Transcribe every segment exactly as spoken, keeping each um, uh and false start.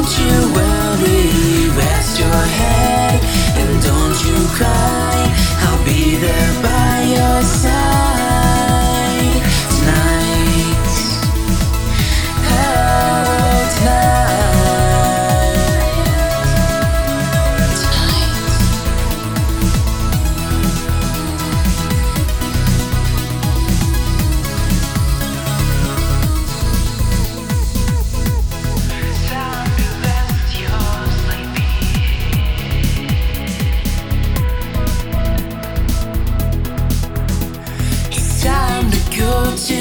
don't you worry, rest your head and don't you cry. I'll be there by your side tonight. Oh, tonight. Tonight. Time to rest your sleepy head. It's time to go to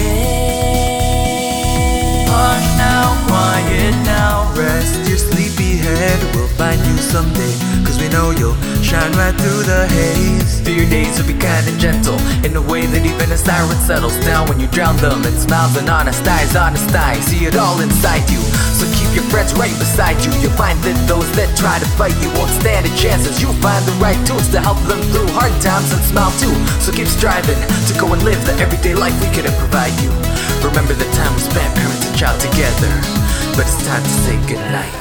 bed. Hush now, quiet now, rest your sleepy head. We'll find you someday, cause we know you'll shine right through the haze. For your days will be kind and gentle, in a way that even a siren settles down when you drown them. It smiles and honest eyes, honest eyes, see it all inside you. So keep your friends right beside you. You'll find that those that try to fight you won't stand a chance, as you'll find the right tools to help them through hard times and smile too. So keep striving to go and live the everyday life we couldn't provide you. Remember the time we spent, parents and child together, but it's time to say goodnight.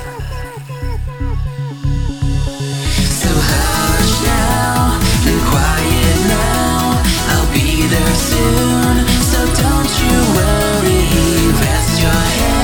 So hush now and quiet now, I'll be there soon. So don't you worry, rest your head